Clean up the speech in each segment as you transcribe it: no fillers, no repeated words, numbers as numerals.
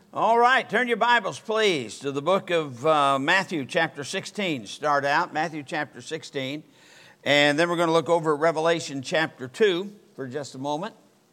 All right, turn your Bibles, please, to the book of Matthew chapter 16. Start out, Matthew chapter 16, and then we're going to look over at Revelation chapter 2 for just a moment.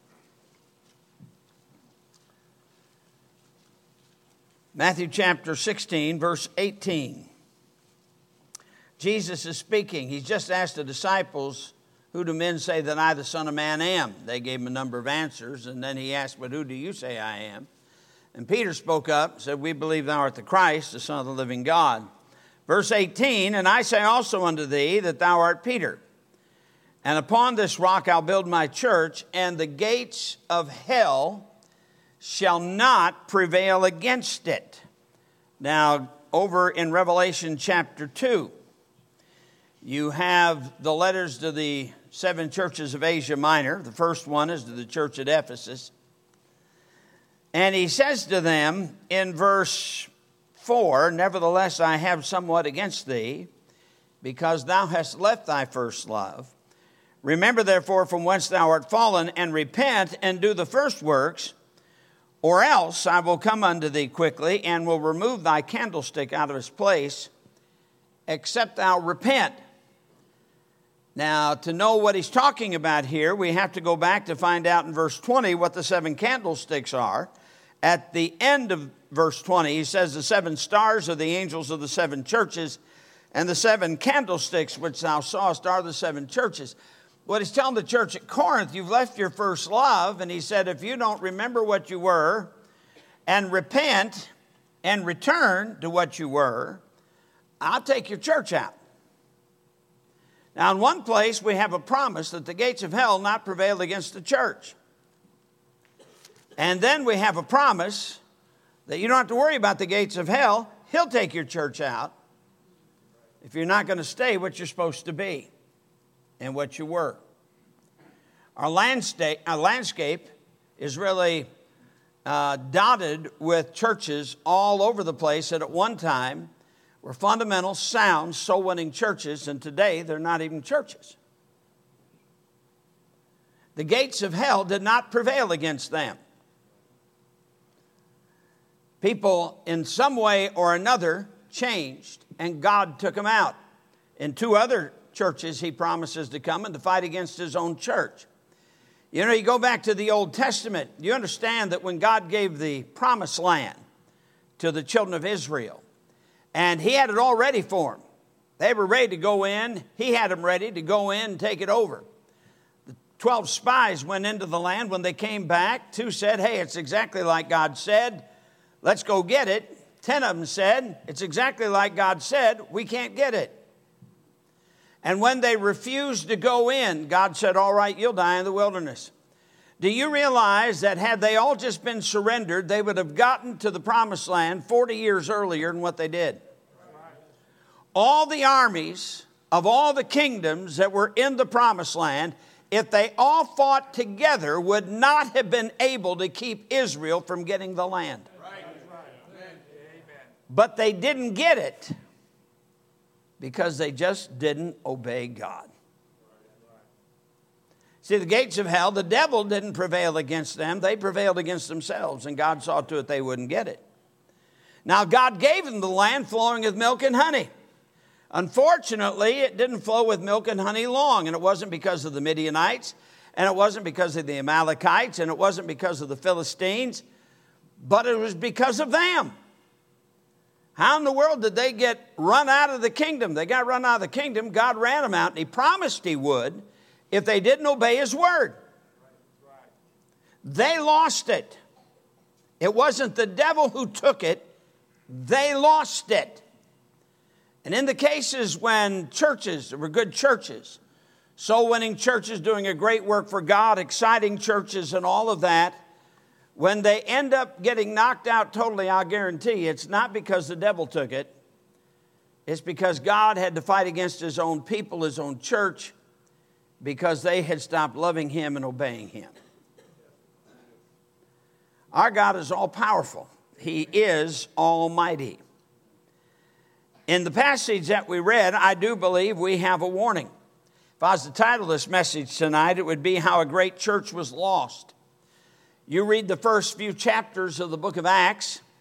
Matthew chapter 16, verse 18. Jesus is speaking. He's just asked the disciples, "Who do men say that I, the Son of Man, am?" They gave him a number of answers, and then he asked, "But who do you say I am?" And Peter spoke up and said, "We believe thou art the Christ, the Son of the living God." Verse 18, "And I say also unto thee that thou art Peter, and upon this rock I'll build my church, and the gates of hell shall not prevail against it." Now, over in Revelation chapter 2, you have the letters to the 7 churches of Asia Minor. The first one is to the church at Ephesus. And he says to them in verse 4, "Nevertheless, I have somewhat against thee, because thou hast left thy first love. Remember, therefore, from whence thou art fallen, and repent, and do the first works, or else I will come unto thee quickly, and will remove thy candlestick out of its place, except thou repent." Now, to know what he's talking about here, we have to go back to find out in verse 20 what the 7 candlesticks are. At the end of verse 20, he says, "The 7 stars are the angels of the 7 churches, and the 7 candlesticks which thou sawest are the 7 churches." What he's telling the church at Corinth, you've left your first love, and he said, if you don't remember what you were, and repent, and return to what you were, I'll take your church out. Now, in one place, we have a promise that the gates of hell not prevail against the church. And then we have a promise that you don't have to worry about the gates of hell. He'll take your church out if you're not going to stay what you're supposed to be and what you were. Our landscape is really dotted with churches all over the place that at one time were fundamental, sound, soul-winning churches, and today they're not even churches. The gates of hell did not prevail against them. People in some way or another changed, and God took them out. In 2 other churches, he promises to come and to fight against his own church. You know, you go back to the Old Testament, you understand that when God gave the promised land to the children of Israel, and he had it all ready for them. They were ready to go in. He had them ready to go in and take it over. The 12 spies went into the land. When they came back, 2 said, "Hey, it's exactly like God said. Let's go get it." 10 of them said, "It's exactly like God said. We can't get it." And when they refused to go in, God said, "All right, you'll die in the wilderness." Do you realize that had they all just been surrendered, they would have gotten to the promised land 40 years earlier than what they did? All the armies of all the kingdoms that were in the promised land, if they all fought together, would not have been able to keep Israel from getting the land. But they didn't get it because they just didn't obey God. See, the gates of hell, the devil didn't prevail against them. They prevailed against themselves, and God saw to it they wouldn't get it. Now, God gave them the land flowing with milk and honey. Unfortunately, it didn't flow with milk and honey long, and it wasn't because of the Midianites, and it wasn't because of the Amalekites, and it wasn't because of the Philistines, but it was because of them. How in the world did they get run out of the kingdom? They got run out of the kingdom. God ran them out, and he promised he would if they didn't obey his word. They lost it. It wasn't the devil who took it. They lost it. And in the cases when churches, there were good churches, soul-winning churches doing a great work for God, exciting churches and all of that, when they end up getting knocked out totally, I'll guarantee you, it's not because the devil took it. It's because God had to fight against his own people, his own church, because they had stopped loving him and obeying him. Our God is all-powerful. He is almighty. In the passage that we read, I do believe we have a warning. If I was to title this message tonight, it would be How a Great Church Was Lost. You read the first few chapters of the book of Acts,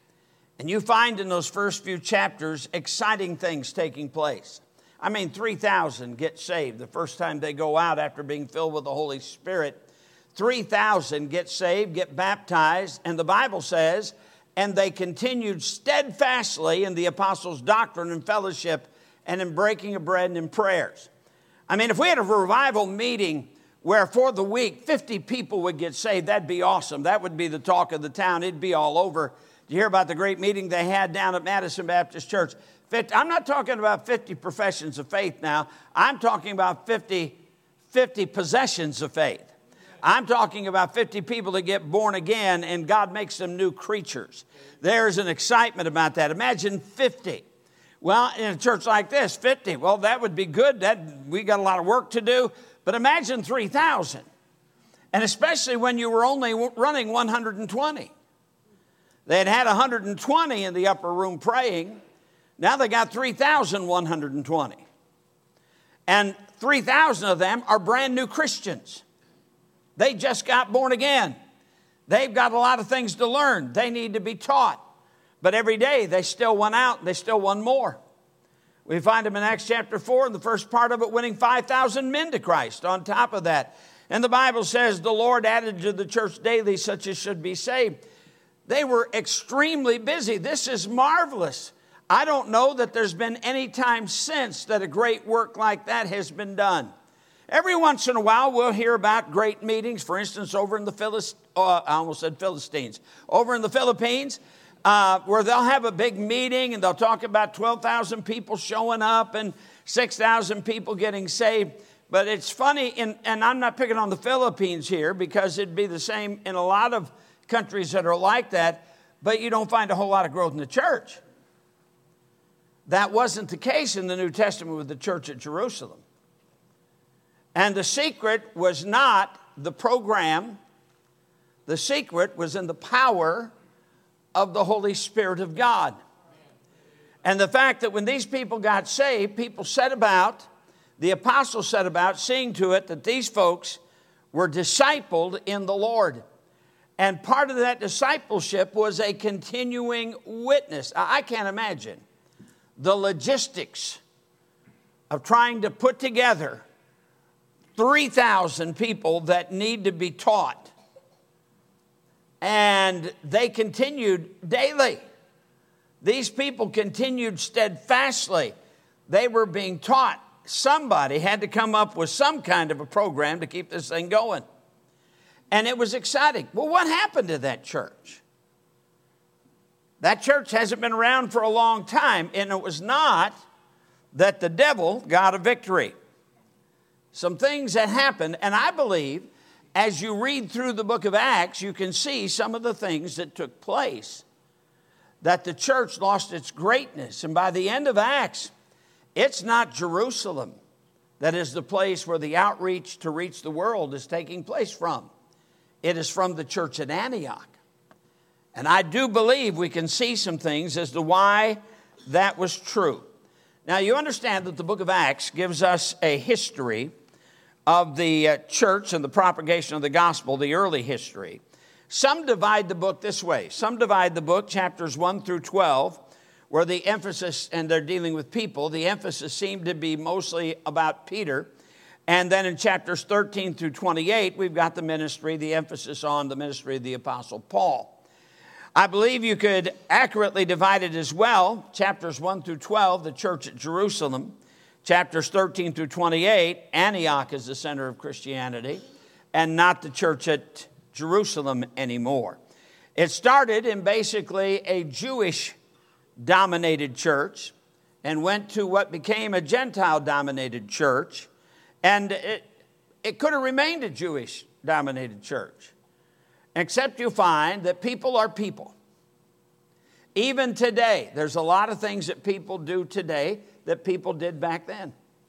And you find in those first few chapters exciting things taking place. 3,000 get saved the first time they go out after being filled with the Holy Spirit. 3,000 get saved, get baptized, and the Bible says, and they continued steadfastly in the apostles' doctrine and fellowship and in breaking of bread and in prayers. If we had a revival meeting where for the week 50 people would get saved, that'd be awesome. That would be the talk of the town. It'd be all over. Did you hear about the great meeting they had down at Madison Baptist Church? I'm not talking about 50 professions of faith now. I'm talking about 50 possessions of faith. I'm talking about 50 people that get born again and God makes them new creatures. There's an excitement about that. Imagine 50. Well, in a church like this, 50, well, that would be good. We got a lot of work to do. But imagine 3,000. And especially when you were only running 120. They had 120 in the upper room praying. Now they got 3,120. And 3,000 of them are brand new Christians. They just got born again. They've got a lot of things to learn. They need to be taught. But every day they still went out and they still won more. We find them in Acts chapter 4, in the first part of it, winning 5,000 men to Christ on top of that. And the Bible says the Lord added to the church daily such as should be saved. They were extremely busy. This is marvelous. I don't know that there's been any time since that a great work like that has been done. Every once in a while, we'll hear about great meetings. For instance, over in the Philistines. Over in the Philippines, where they'll have a big meeting and they'll talk about 12,000 people showing up and 6,000 people getting saved. But it's funny, and I'm not picking on the Philippines here because it'd be the same in a lot of countries that are like that, but you don't find a whole lot of growth in the church. That wasn't the case in the New Testament with the church at Jerusalem. And the secret was not the program. The secret was in the power of the Holy Spirit of God. And the fact that when these people got saved, the apostles set about seeing to it that these folks were discipled in the Lord. And part of that discipleship was a continuing witness. I can't imagine the logistics of trying to put together 3,000 people that need to be taught. And they continued daily. These people continued steadfastly. They were being taught. Somebody had to come up with some kind of a program to keep this thing going. And it was exciting. Well, what happened to that church? That church hasn't been around for a long time, and it was not that the devil got a victory. Some things that happened, and I believe as you read through the book of Acts, you can see some of the things that took place, that the church lost its greatness. And by the end of Acts, it's not Jerusalem that is the place where the outreach to reach the world is taking place from. It is from the church at Antioch. And I do believe we can see some things as to why that was true. Now, you understand that the book of Acts gives us a history of the church and the propagation of the gospel, the early history. Some divide the book this way. Some divide the book, chapters 1 through 12, where the emphasis, and they're dealing with people, the emphasis seemed to be mostly about Peter. And then in chapters 13 through 28, we've got the ministry, the emphasis on the ministry of the Apostle Paul. I believe you could accurately divide it as well. Chapters 1 through 12, the church at Jerusalem. Chapters 13 through 28, Antioch is the center of Christianity, and not the church at Jerusalem anymore. It started in basically a Jewish-dominated church and went to what became a Gentile-dominated church. And it could have remained a Jewish-dominated church, except you find that people are people. Even today, there's a lot of things that people do today that people did back then.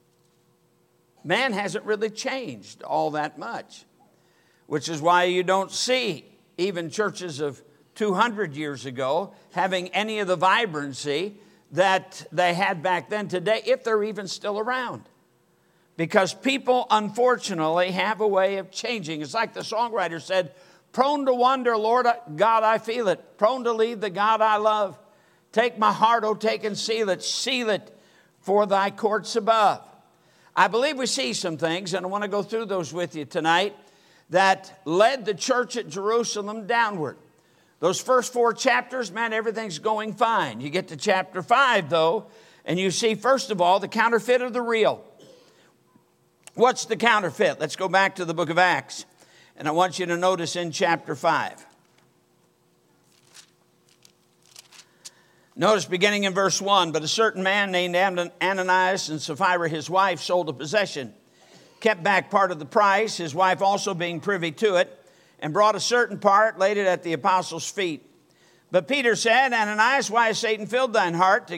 Man hasn't really changed all that much, which is why you don't see even churches of 200 years ago having any of the vibrancy that they had back then today, if they're even still around. Because people, unfortunately, have a way of changing. It's like the songwriter said, prone to wander, Lord God, I feel it. Prone to leave the God I love. Take my heart, O take and seal it for thy courts above. I believe we see some things, and I want to go through those with you tonight, that led the church at Jerusalem downward. Those first 4 chapters, man, everything's going fine. You get to chapter 5, though, and you see, first of all, the counterfeit of the real. What's the counterfeit? Let's go back to the book of Acts, and I want you to notice in chapter 5. Notice beginning in verse 1, but a certain man named Ananias and Sapphira, his wife, sold a possession, kept back part of the price, his wife also being privy to it, and brought a certain part, laid it at the apostles' feet. But Peter said, Ananias, why has Satan filled thine heart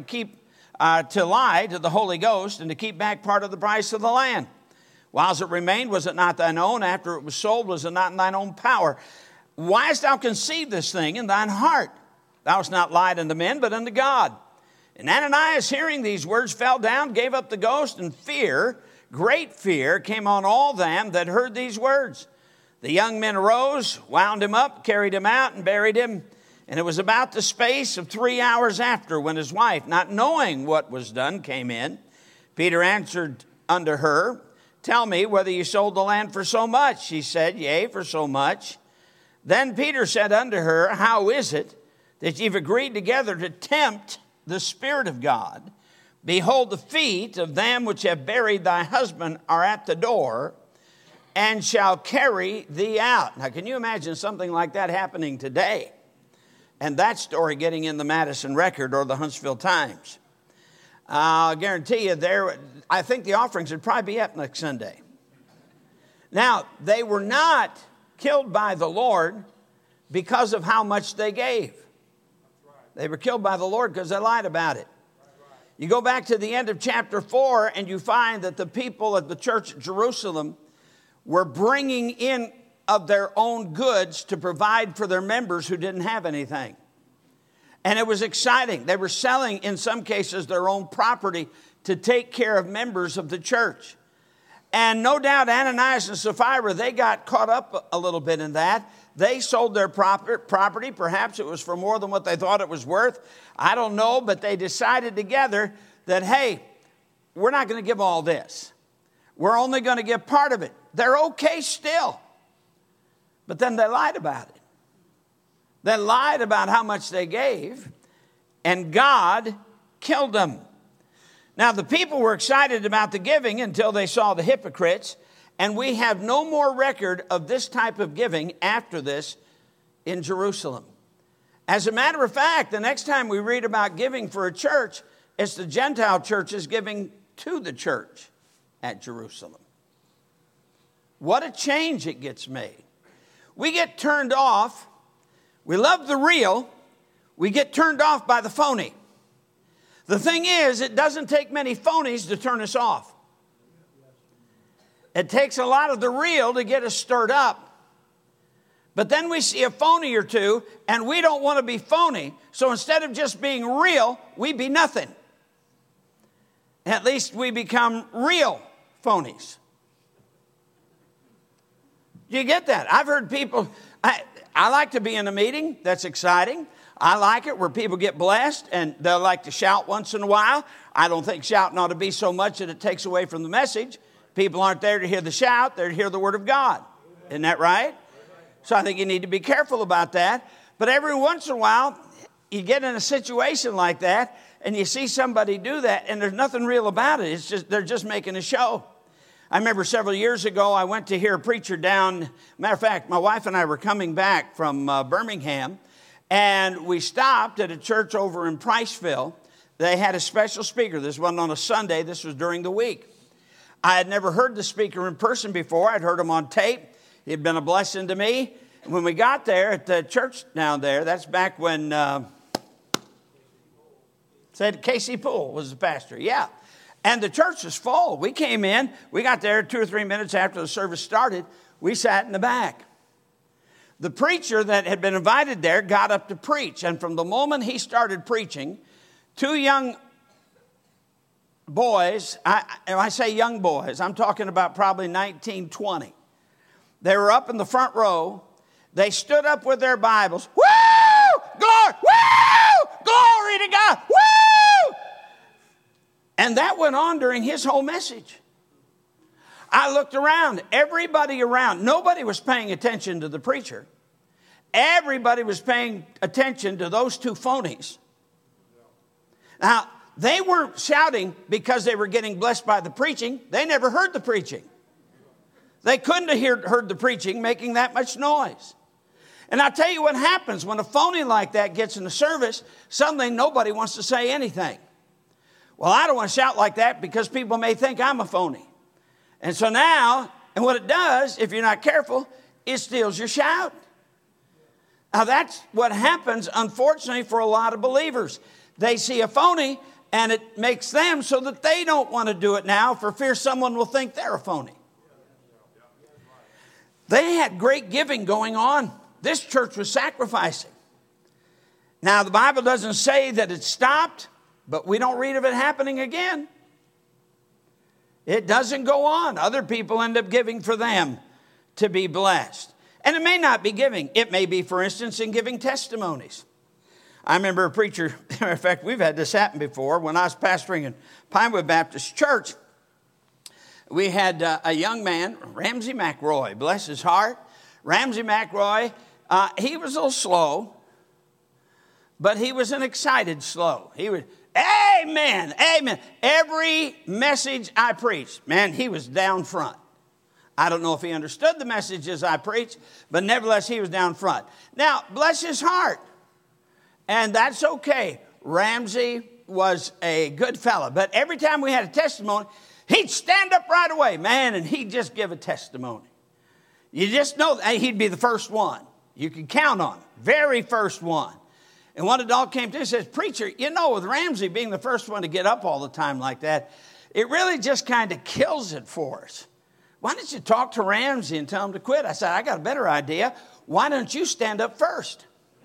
to lie to the Holy Ghost and to keep back part of the price of the land? Whilst it remained, was it not thine own? After it was sold, was it not in thine own power? Why hast thou conceived this thing in thine heart? Thou hast not lied unto men, but unto God. And Ananias, hearing these words, fell down, gave up the ghost, and fear, great fear, came on all them that heard these words. The young men arose, wound him up, carried him out, and buried him. And it was about the space of 3 hours after, when his wife, not knowing what was done, came in. Peter answered unto her, Tell me whether you sold the land for so much. She said, Yea, for so much. Then Peter said unto her, How is it that you've agreed together to tempt the Spirit of God? Behold, the feet of them which have buried thy husband are at the door, and shall carry thee out. Now, can you imagine something like that happening today? And that story getting in the Madison Record or the Huntsville Times. I'll guarantee you I think the offerings would probably be up next Sunday. Now, they were not killed by the Lord because of how much they gave. They were killed by the Lord because they lied about it. You go back to the end of chapter 4 and you find that the people at the church at Jerusalem were bringing in of their own goods to provide for their members who didn't have anything. And it was exciting. They were selling, in some cases, their own property to take care of members of the church. And no doubt Ananias and Sapphira, they got caught up a little bit in that. They sold their property. Perhaps it was for more than what they thought it was worth. I don't know, but they decided together that, hey, we're not going to give all this. We're only going to give part of it. They're okay still. But then they lied about it. They lied about how much they gave, and God killed them. Now, the people were excited about the giving until they saw the hypocrites, and we have no more record of this type of giving after this in Jerusalem. As a matter of fact, the next time we read about giving for a church, it's the Gentile churches giving to the church at Jerusalem. What a change it gets made. We get turned off. We love the real. We get turned off by the phony. The thing is, it doesn't take many phonies to turn us off. It takes a lot of the real to get us stirred up. But then we see a phony or two, and we don't want to be phony. So instead of just being real, we be nothing. At least we become real phonies. Do you get that? I've heard people, I like to be in a meeting. That's exciting. I like it where people get blessed and they'll like to shout once in a while. I don't think shouting ought to be so much that it takes away from the message. People aren't there to hear the shout. They're to hear the word of God. Isn't that right? So I think you need to be careful about that. But every once in a while, you get in a situation like that and you see somebody do that and there's nothing real about it. It's just, they're just making a show. I remember several years ago, I went to hear a preacher down. Matter of fact, my wife and I were coming back from Birmingham, and we stopped at a church over in Priceville. They had a special speaker. This wasn't on a Sunday. This was during the week. I had never heard the speaker in person before. I'd heard him on tape. He had been a blessing to me. And when we got there at the church down there, that's back when Casey Poole was the pastor. Yeah. And the church was full. We came in. We got there 2 or 3 minutes after the service started. We sat in the back. The preacher that had been invited there got up to preach. And from the moment he started preaching, 2 young boys, I say young boys, I'm talking about probably 19, 20. They were up in the front row. They stood up with their Bibles. Woo! Glory! Woo! Glory to God! And that went on during his whole message. I looked around, everybody around, nobody was paying attention to the preacher. Everybody was paying attention to those two phonies. Now, they weren't shouting because they were getting blessed by the preaching. They never heard the preaching. They couldn't have heard the preaching making that much noise. And I'll tell you what happens when a phony like that gets in the service, suddenly nobody wants to say anything. Well, I don't want to shout like that because people may think I'm a phony. And so now, and what it does, if you're not careful, it steals your shout. Now that's what happens, unfortunately, for a lot of believers. They see a phony, and it makes them so that they don't want to do it now for fear someone will think they're a phony. They had great giving going on. This church was sacrificing. Now, the Bible doesn't say that it stopped, but we don't read of it happening again. It doesn't go on. Other people end up giving for them to be blessed. And it may not be giving. It may be, for instance, in giving testimonies. I remember a preacher, in fact, we've had this happen before. When I was pastoring in Pinewood Baptist Church, we had a young man, Ramsey McRoy, bless his heart. Ramsey McRoy, he was a little slow, but he was an excited slow. He would, amen, amen. Every message I preached, man, he was down front. I don't know if he understood the messages I preached, but nevertheless, he was down front. Now, bless his heart. And that's okay. Ramsey was a good fella. But every time we had a testimony, he'd stand up right away, man, and he'd just give a testimony. You just know that he'd be the first one. You could count on him. Very first one. And one of the dog came to him and says, preacher, you know, with Ramsey being the first one to get up all the time like that, it really just kind of kills it for us. Why don't you talk to Ramsey and tell him to quit? I said, I got a better idea. Why don't you stand up first?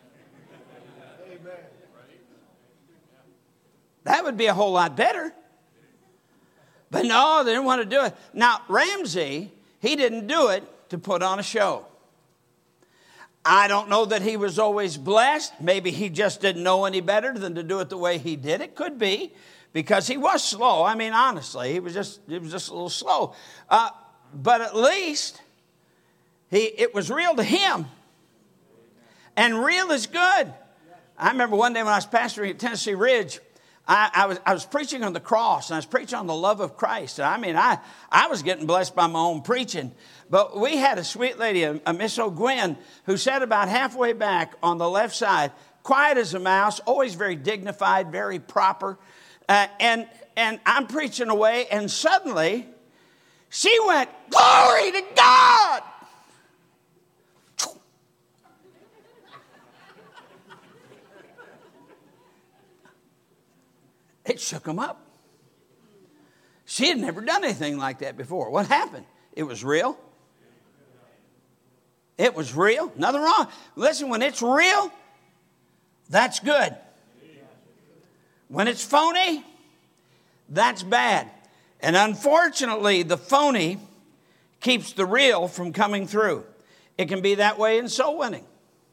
That would be a whole lot better. But no, they didn't want to do it. Now, Ramsey, he didn't do it to put on a show. I don't know that he was always blessed. Maybe he just didn't know any better than to do it the way he did. It could be because he was slow. I mean, honestly, he was just a little slow. But at least it was real to him. And real is good. I remember one day when I was pastoring at Tennessee Ridge, I was preaching on the cross, and I was preaching on the love of Christ. And I mean, I was getting blessed by my own preaching. But we had a sweet lady, a Miss O'Gwen, who sat about halfway back on the left side, quiet as a mouse, always very dignified, very proper. And I'm preaching away, and suddenly she went, glory to God! It shook him up. She had never done anything like that before. What happened? It was real. It was real. Nothing wrong. Listen, when it's real, that's good. When it's phony, that's bad. And unfortunately, the phony keeps the real from coming through. It can be that way in soul winning.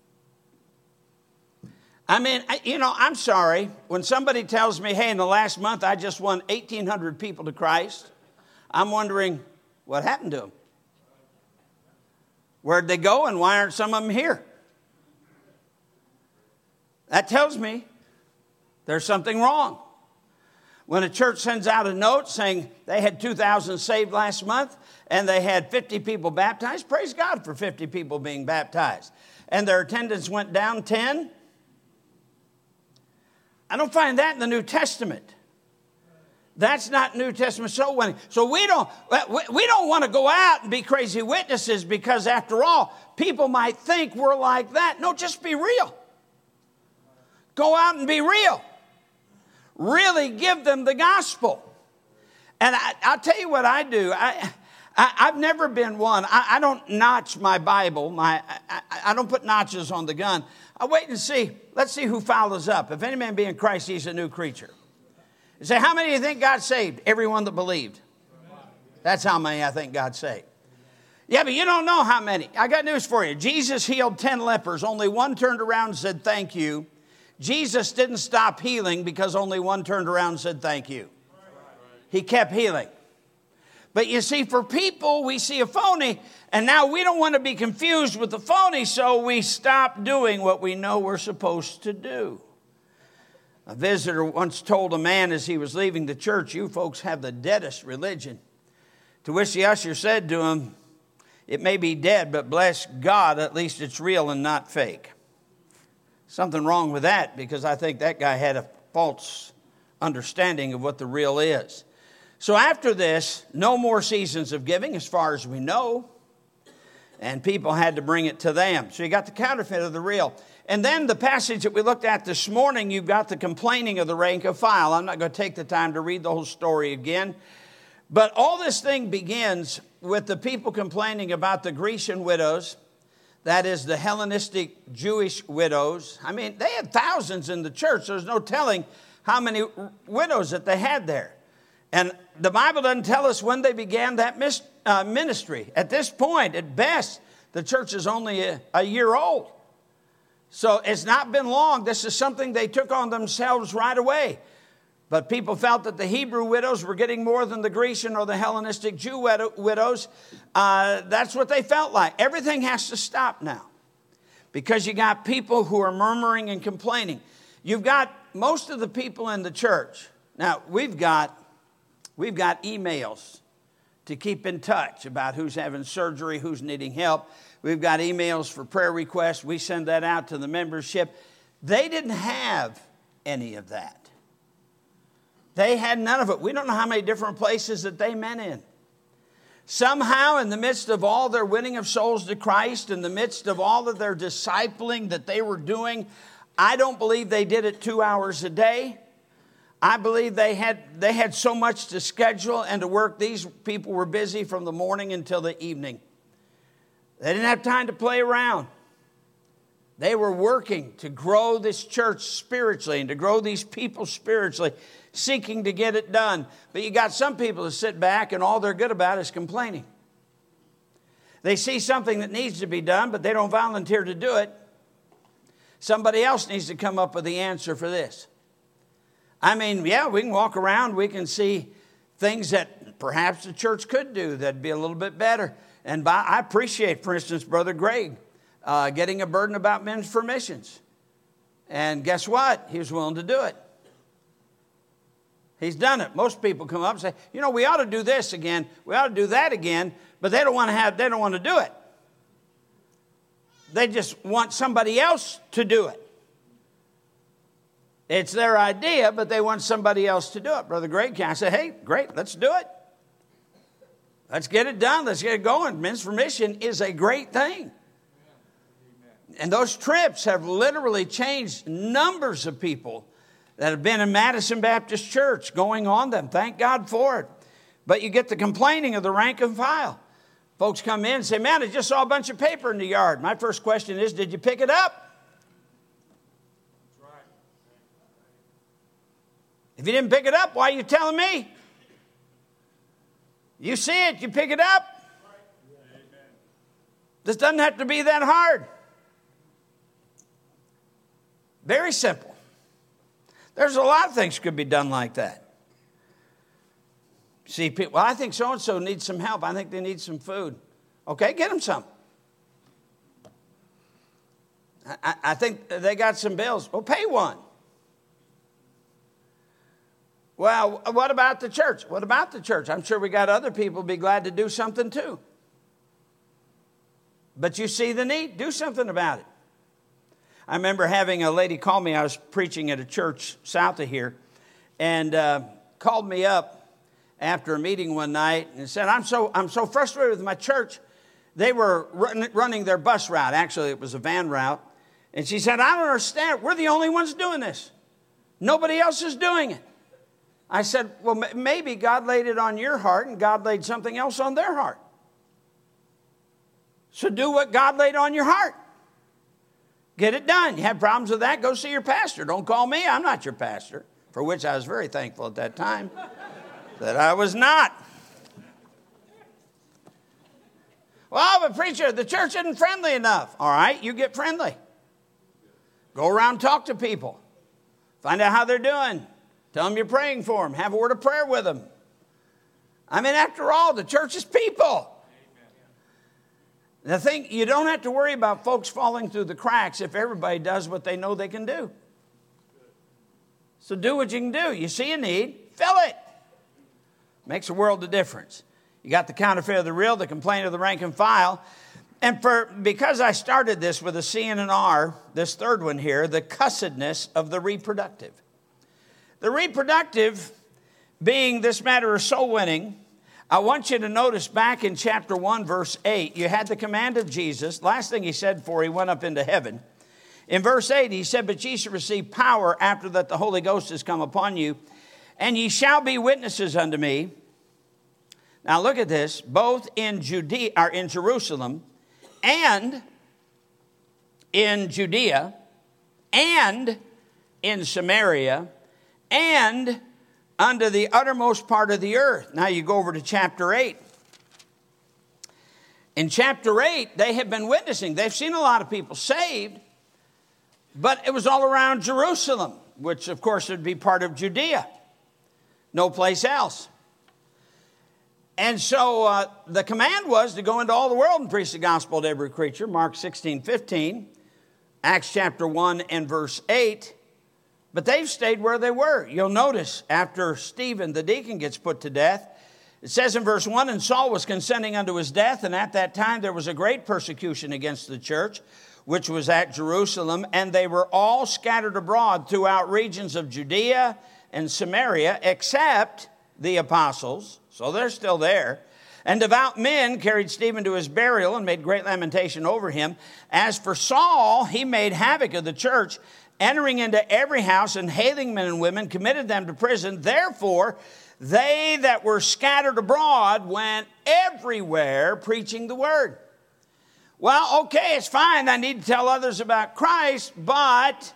I mean, I'm sorry. When somebody tells me, hey, in the last month I just won 1,800 people to Christ, I'm wondering, what happened to them? Where'd they go and why aren't some of them here? That tells me there's something wrong. When a church sends out a note saying they had 2,000 saved last month and they had 50 people baptized, praise God for 50 people being baptized, and their attendance went down 10, I don't find that in the New Testament. That's not New Testament soul winning. So we don't want to go out and be crazy witnesses because, after all, people might think we're like that. No, just be real. Go out and be real. Really give them the gospel. And I'll tell you what I do. I've never been one. I don't notch my Bible. I don't put notches on the gun. I wait and see. Let's see who follows up. If any man be in Christ, he's a new creature. You say, how many do you think God saved? Everyone that believed. That's how many I think God saved. Yeah, but you don't know how many. I got news for you. Jesus healed 10 lepers. Only one turned around and said, thank you. Jesus didn't stop healing because only one turned around and said, thank you. he kept healing. But you see, for people, we see a phony, and now we don't want to be confused with the phony, so we stop doing what we know we're supposed to do. A visitor once told a man as he was leaving the church, "You folks have the deadest religion." To which the usher said to him, "It may be dead, but bless God, at least it's real and not fake." Something wrong with that, because I think that guy had a false understanding of what the real is. So after this, no more seasons of giving as far as we know. And people had to bring it to them. So you got the counterfeit of the real. And then the passage that we looked at this morning, you've got the complaining of the rank and file. I'm not going to take the time to read the whole story again. But all this thing begins with the people complaining about the Grecian widows. That is the Hellenistic Jewish widows. I mean, they had thousands in the church. There's no telling how many widows that they had there. And the Bible doesn't tell us when they began that ministry. At this point, at best, the church is only a year old. So it's not been long. This is something they took on themselves right away. But people felt that the Hebrew widows were getting more than the Grecian or the Hellenistic Jew widows. That's what they felt like. Everything has to stop now, because you got people who are murmuring and complaining. You've got most of the people in the church. Now, we've got emails to keep in touch about who's having surgery, who's needing help. We've got emails for prayer requests. We send that out to the membership. They didn't have any of that. They had none of it. We don't know how many different places that they met in. Somehow, in the midst of all their winning of souls to Christ, in the midst of all of their discipling that they were doing, I don't believe they did it 2 hours a day. I believe they had so much to schedule and to work. These people were busy from the morning until the evening. They didn't have time to play around. They were working to grow this church spiritually and to grow these people spiritually, seeking to get it done. But you got some people that sit back and all they're good about is complaining. They see something that needs to be done, but they don't volunteer to do it. Somebody else needs to come up with the answer for this. I mean, yeah, we can walk around. We can see things that perhaps the church could do that'd be a little bit better. And I appreciate, for instance, Brother Greg getting a burden about men for missions. And guess what? He was willing to do it. He's done it. Most people come up and say, you know, we ought to do this again. We ought to do that again. But they don't want to do it. They just want somebody else to do it. It's their idea, but they want somebody else to do it. Brother Greg can say, hey, great, let's do it. Let's get it done. Let's get it going. Men's for Mission is a great thing. And those trips have literally changed numbers of people that have been in Madison Baptist Church going on them. Thank God for it. But you get the complaining of the rank and file. Folks come in and say, man, I just saw a bunch of paper in the yard. My first question is, did you pick it up? If you didn't pick it up, why are you telling me? You see it, you pick it up. This doesn't have to be that hard. Very simple. There's a lot of things could be done like that. See, people, well, I think so-and-so needs some help. I think they need some food. Okay, get them some. I think they got some bills. Well, pay one. Well, what about the church? What about the church? I'm sure we got other people be glad to do something too. But you see the need, do something about it. I remember having a lady call me. I was preaching at a church south of here, and called me up after a meeting one night and said, I'm so frustrated with my church. They were running their bus route. Actually, it was a van route. And she said, I don't understand. We're the only ones doing this. Nobody else is doing it. I said, well, maybe God laid it on your heart and God laid something else on their heart. So do what God laid on your heart. Get it done. You have problems with that? Go see your pastor. Don't call me. I'm not your pastor, for which I was very thankful at that time that I was not. Well, but preacher, the church isn't friendly enough. All right, you get friendly. Go around, talk to people. Find out how they're doing. Tell them you're praying for them. Have a word of prayer with them. I mean, after all, the church is people. The thing, you don't have to worry about folks falling through the cracks if everybody does what they know they can do. So do what you can do. You see a need, fill it. Makes a world of difference. You got the counterfeit of the real, the complaint of the rank and file. And because I started this with a C and an R, this third one here, the cussedness of the reproductive. The reproductive being this matter of soul winning, I want you to notice back in chapter 1, verse 8, you had the command of Jesus. Last thing he said before he went up into heaven. In verse 8, he said, but ye shall receive power after that the Holy Ghost has come upon you, and ye shall be witnesses unto me. Now look at this, both in Judea, or in Jerusalem, and in Judea, and in Samaria, and unto the uttermost part of the earth. Now you go over to chapter 8. In chapter 8, they have been witnessing. They've seen a lot of people saved, but it was all around Jerusalem, which of course would be part of Judea. No place else. And so the command was to go into all the world and preach the gospel to every creature. Mark 16:15, Acts chapter 1 and verse 8. But they've stayed where they were. You'll notice after Stephen, the deacon, gets put to death, it says in verse 1, and Saul was consenting unto his death, and at that time there was a great persecution against the church, which was at Jerusalem, and they were all scattered abroad throughout regions of Judea and Samaria, except the apostles. So they're still there. And devout men carried Stephen to his burial and made great lamentation over him. As for Saul, he made havoc of the church, entering into every house and hailing men and women, committed them to prison. Therefore, they that were scattered abroad went everywhere preaching the word. Well, okay, it's fine. I need to tell others about Christ, but,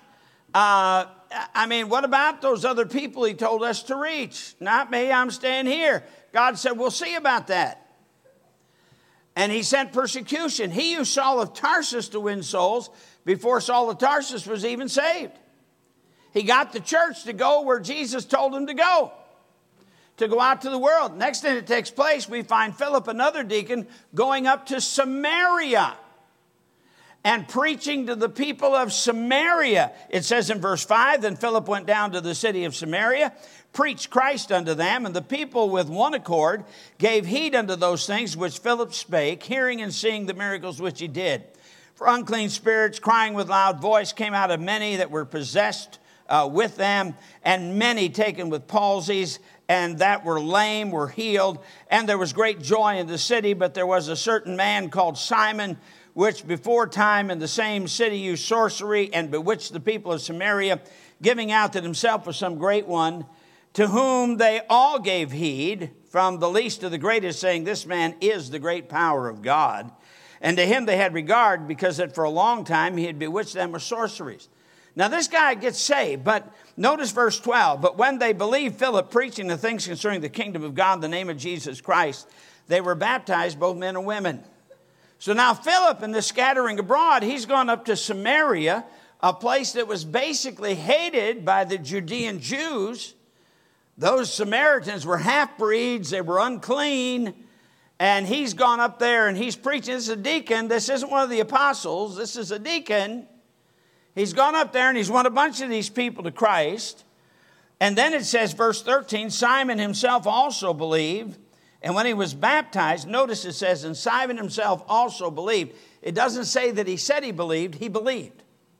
what about those other people he told us to reach? Not me, I'm staying here. God said, we'll see about that. And he sent persecution. He used Saul of Tarsus to win souls before Saul of Tarsus was even saved. He got the church to go where Jesus told him to go out to the world. Next thing that takes place, we find Philip, another deacon, going up to Samaria and preaching to the people of Samaria. It says in verse 5, then Philip went down to the city of Samaria, preached Christ unto them, and the people with one accord gave heed unto those things which Philip spake, hearing and seeing the miracles which he did. For unclean spirits, crying with loud voice, came out of many that were possessed with them, and many taken with palsies, and that were lame were healed. And there was great joy in the city, but there was a certain man called Simon, which before time in the same city used sorcery and bewitched the people of Samaria, giving out that himself was some great one, to whom they all gave heed, from the least to the greatest, saying, this man is the great power of God. And to him they had regard, because that for a long time he had bewitched them with sorceries. Now this guy gets saved, but notice verse 12. But when they believed Philip preaching the things concerning the kingdom of God in the name of Jesus Christ, they were baptized, both men and women. So now Philip, in this scattering abroad, he's gone up to Samaria, a place that was basically hated by the Judean Jews. Those Samaritans were half-breeds, they were unclean, and he's gone up there and he's preaching. This is a deacon. This isn't one of the apostles. This is a deacon. He's gone up there and he's won a bunch of these people to Christ. And then it says, verse 13, Simon himself also believed. And when he was baptized, notice it says, and Simon himself also believed. It doesn't say that he said he believed. He believed.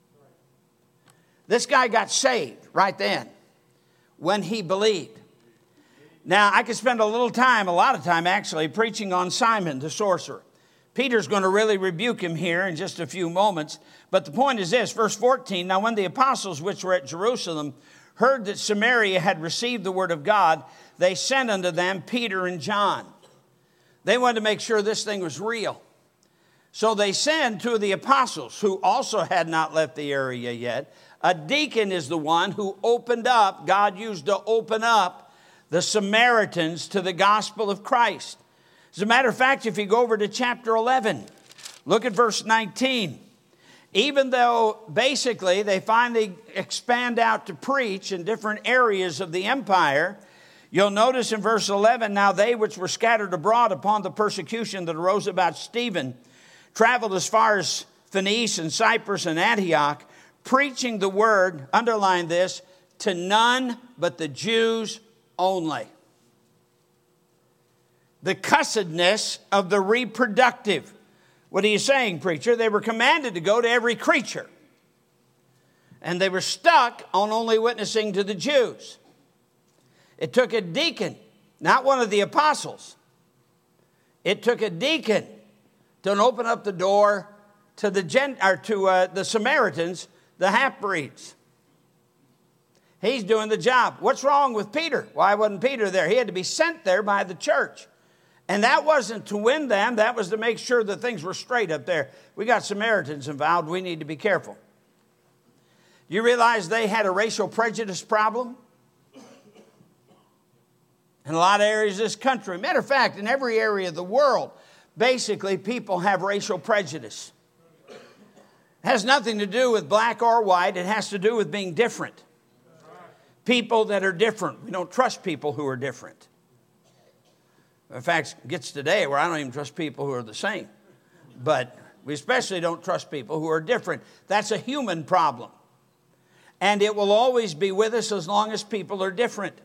This guy got saved right then when he believed. Now, I could spend a lot of time actually, preaching on Simon the sorcerer. Peter's going to really rebuke him here in just a few moments. But the point is this, verse 14, now when the apostles which were at Jerusalem heard that Samaria had received the word of God, they sent unto them Peter and John. They wanted to make sure this thing was real. So they send two of the apostles who also had not left the area yet. A deacon is the one who opened up, God used to open up the Samaritans to the gospel of Christ. As a matter of fact, if you go over to chapter 11, look at verse 19. Even though basically they finally expand out to preach in different areas of the empire, You'll notice in verse 11, now they which were scattered abroad upon the persecution that arose about Stephen traveled as far as Phoenice and Cyprus and Antioch, preaching the word, underline this, to none but the Jews only. The cussedness of the reproductive. What are you saying, preacher? They were commanded to go to every creature. And they were stuck on only witnessing to the Jews. It took a deacon, not one of the apostles. It took a deacon to open up the door to the Samaritans, the half-breeds. He's doing the job. What's wrong with Peter? Why wasn't Peter there? He had to be sent there by the church. And that wasn't to win them. That was to make sure that things were straight up there. We got Samaritans involved. We need to be careful. You realize they had a racial prejudice problem? In a lot of areas of this country. Matter of fact, in every area of the world, basically people have racial prejudice. It has nothing to do with black or white. It has to do with being different. People that are different. We don't trust people who are different. In fact, it gets today where I don't even trust people who are the same. But we especially don't trust people who are different. That's a human problem. And it will always be with us as long as people are different.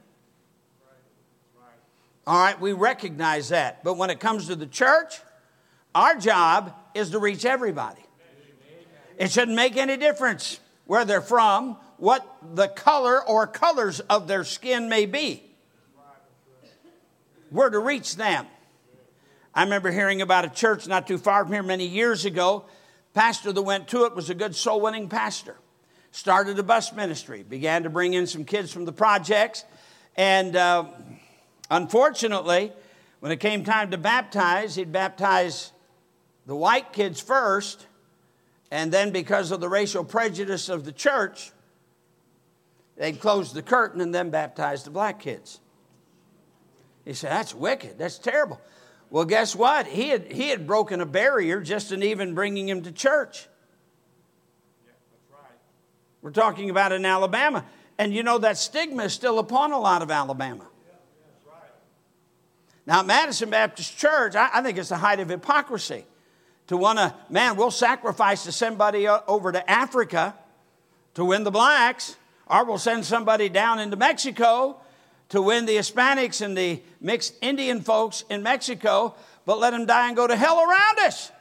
All right, we recognize that. But when it comes to the church, our job is to reach everybody. It shouldn't make any difference where they're from, what the color or colors of their skin may be. We're to reach them. I remember hearing about a church not too far from here many years ago. Pastor that went to it was a good soul-winning pastor. Started a bus ministry, began to bring in some kids from the projects. And unfortunately, when it came time to baptize, he'd baptize the white kids first. And then because of the racial prejudice of the church, they'd close the curtain and then baptize the black kids. He said, that's wicked. That's terrible. Well, guess what? He had broken a barrier just in even bringing him to church. Yeah, that's right. We're talking about in Alabama. And you know that stigma is still upon a lot of Alabama. Yeah, that's right. Now, Madison Baptist Church, I think it's the height of hypocrisy. To want to, we'll sacrifice to somebody over to Africa to win the blacks, or we'll send somebody down into Mexico to win the Hispanics and the mixed Indian folks in Mexico, but let them die and go to hell around us.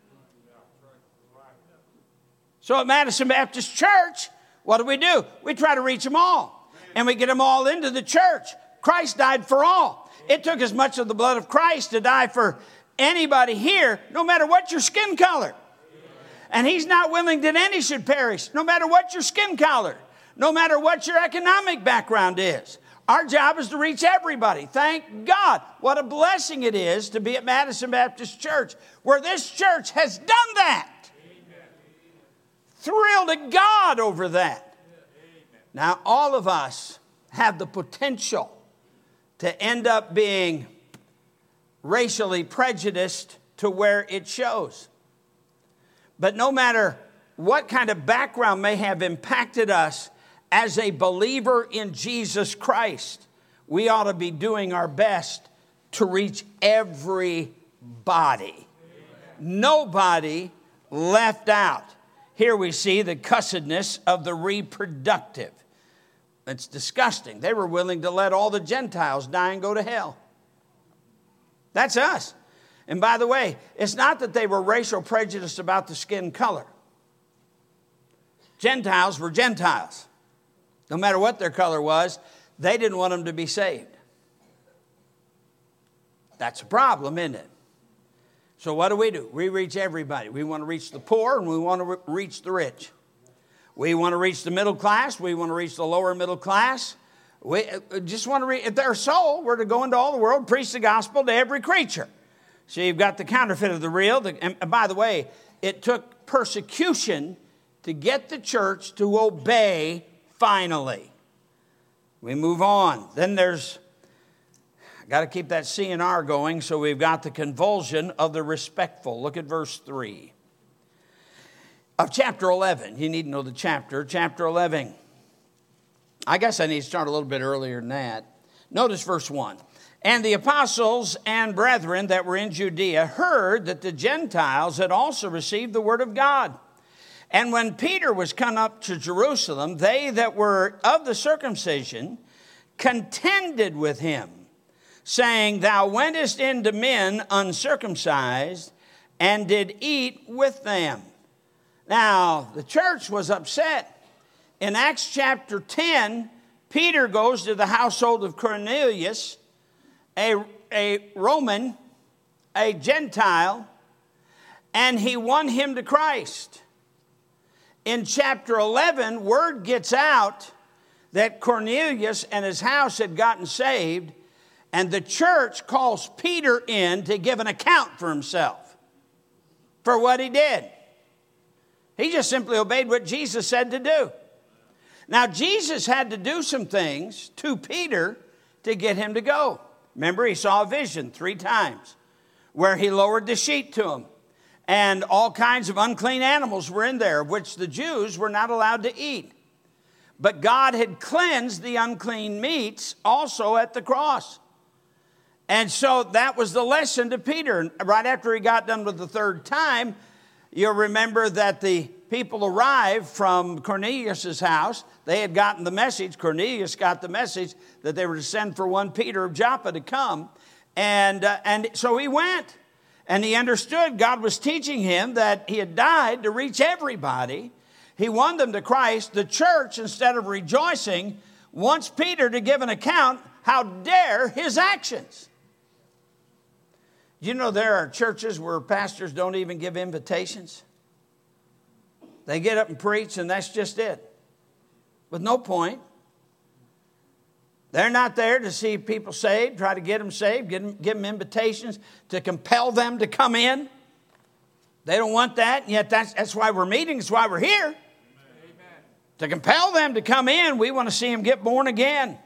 So at Madison Baptist Church, what do? We try to reach them all, and we get them all into the church. Christ died for all. It took as much of the blood of Christ to die for anybody here, no matter what your skin color. And he's not willing that any should perish, no matter what your skin color, no matter what your economic background is. Our job is to reach everybody. Thank God. What a blessing it is to be at Madison Baptist Church, where this church has done that. Amen. Thrilled to God over that. Amen. Now, all of us have the potential to end up being racially prejudiced to where it shows. But no matter what kind of background may have impacted us as a believer in Jesus Christ, we ought to be doing our best to reach everybody. Amen. Nobody left out. Here we see the cussedness of the reproductive. It's disgusting. They were willing to let all the Gentiles die and go to hell. That's us. And by the way, it's not that they were racial prejudiced about the skin color. Gentiles were Gentiles. No matter what their color was, they didn't want them to be saved. That's a problem, isn't it? So what do? We reach everybody. We want to reach the poor and we want to reach the rich. We want to reach the middle class. We want to reach the lower middle class. We just want to reach, if they're soul, we're to go into all the world, preach the gospel to every creature. So you've got the counterfeit of the real. And by the way, it took persecution to get the church to obey finally. We move on. Then there's, got to keep that C&R going, so we've got the convulsion of the respectful. Look at verse 3 of chapter 11. You need to know the chapter. Chapter 11. I guess I need to start a little bit earlier than that. Notice verse 1. And the apostles and brethren that were in Judea heard that the Gentiles had also received the word of God. And when Peter was come up to Jerusalem, they that were of the circumcision contended with him, saying, Thou wentest into men uncircumcised, and did eat with them. Now, the church was upset. In Acts chapter 10, Peter goes to the household of Cornelius, a Roman, a Gentile, and he won him to Christ. In chapter 11, word gets out that Cornelius and his house had gotten saved, and the church calls Peter in to give an account for himself, for what he did. He just simply obeyed what Jesus said to do. Now, Jesus had to do some things to Peter to get him to go. Remember, he saw a vision 3 times where he lowered the sheet to him. And all kinds of unclean animals were in there, which the Jews were not allowed to eat. But God had cleansed the unclean meats also at the cross. And so that was the lesson to Peter. Right after he got done with the 3rd time, you'll remember that the people arrived from Cornelius' house. They had gotten the message. Cornelius got the message that they were to send for one Peter of Joppa to come. And so he went. And he understood God was teaching him that he had died to reach everybody. He won them to Christ. The church, instead of rejoicing, wants Peter to give an account. How dare his actions? You know, there are churches where pastors don't even give invitations. They get up and preach, and that's just it. With no point. They're not there to see people saved, try to get them saved, give them invitations to compel them to come in. They don't want that, and yet that's why we're meeting, that's why we're here. Amen. To compel them to come in, we want to see them get born again.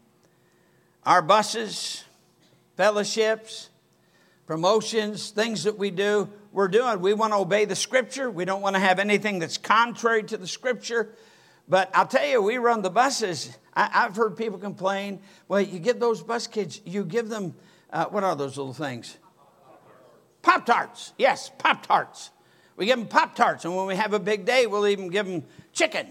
Our buses, fellowships, promotions, things that we do, we're doing. We want to obey the Scripture. We don't want to have anything that's contrary to the Scripture. But I'll tell you, we run the buses. I've heard people complain, well, you give those bus kids, you give them, what are those little things? Pop-Tarts. Yes, Pop-Tarts. We give them Pop-Tarts, and when we have a big day, we'll even give them chicken.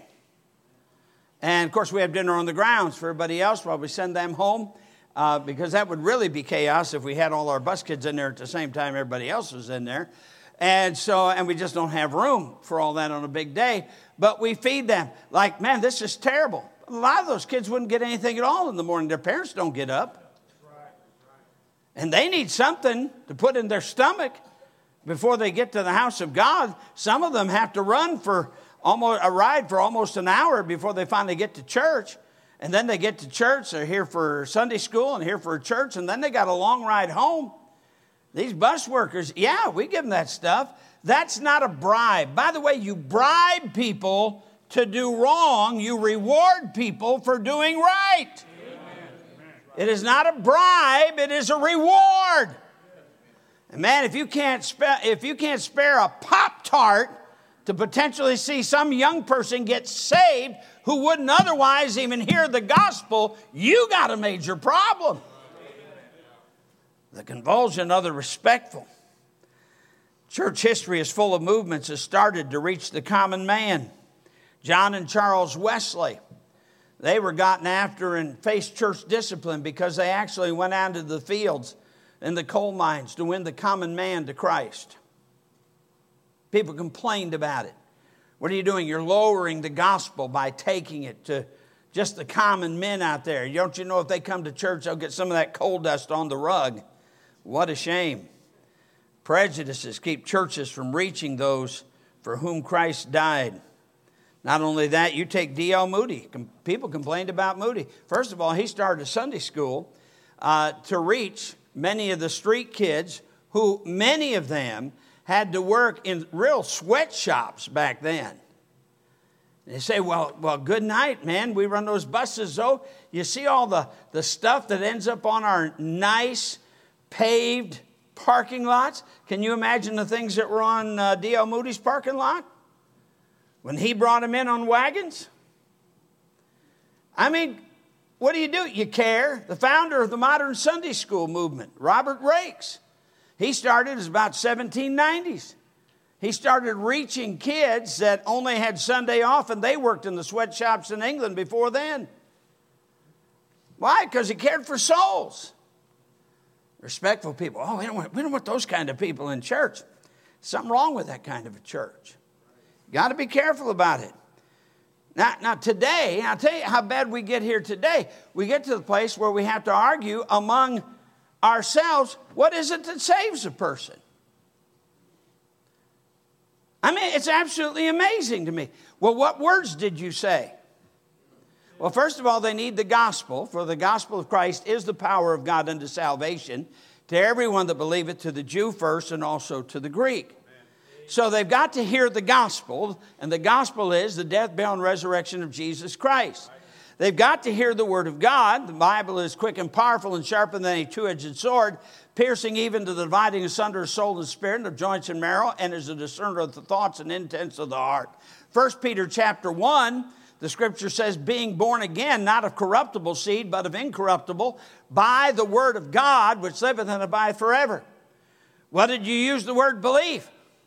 And, of course, we have dinner on the grounds for everybody else while we send them home, because that would really be chaos if we had all our bus kids in there at the same time everybody else was in there. And we just don't have room for all that on a big day. But we feed them. Like, man, this is terrible. A lot of those kids wouldn't get anything at all in the morning. Their parents don't get up. And they need something to put in their stomach before they get to the house of God. Some of them have to run for almost an hour before they finally get to church. And then they get to church. They're here for Sunday school and here for church. And then they got a long ride home. These bus workers, yeah, we give them that stuff. That's not a bribe. By the way, you bribe people to do wrong. You reward people for doing right. Amen. It is not a bribe. It is a reward. And man, if you can't spare a Pop-Tart to potentially see some young person get saved who wouldn't otherwise even hear the gospel, you got a major problem. The convulsion of the respectful. Church history is full of movements that started to reach the common man. John and Charles Wesley, they were gotten after and faced church discipline because they actually went out into the fields and the coal mines to win the common man to Christ. People complained about it. What are you doing? You're lowering the gospel by taking it to just the common men out there. Don't you know if they come to church, they'll get some of that coal dust on the rug? What a shame. Prejudices keep churches from reaching those for whom Christ died. Not only that, you take D.L. Moody. People complained about Moody. First of all, he started a Sunday school to reach many of the street kids who, many of them, had to work in real sweatshops back then. They say, well, good night, man. We run those buses, though. You see all the stuff that ends up on our nice paved parking lots? Can you imagine the things that were on D.L. Moody's parking lot when he brought them in on wagons? I mean, what do? You care. The founder of the modern Sunday school movement, Robert Rakes, he started as about 1790s. He started reaching kids that only had Sunday off, and they worked in the sweatshops in England before then. Why? Because he cared for souls. Respectful people. Oh, we don't want those kind of people in church. Something wrong with that kind of a church. You got to be careful about it. Now today, I'll tell you how bad we get here today. We get to the place where we have to argue among ourselves, what is it that saves a person? I mean, it's absolutely amazing to me. Well, what words did you say? Well, first of all, they need the gospel, for the gospel of Christ is the power of God unto salvation to everyone that believeth, to the Jew first and also to the Greek. So they've got to hear the gospel, and the gospel is the death, burial, and resurrection of Jesus Christ. They've got to hear the word of God. The Bible is quick and powerful and sharper than a two-edged sword, piercing even to the dividing asunder of soul and spirit, and of joints and marrow, and is a discerner of the thoughts and intents of the heart. 1 Peter chapter 1, the scripture says, being born again, not of corruptible seed, but of incorruptible, by the word of God, which liveth and abideth forever. What did you use the word believe?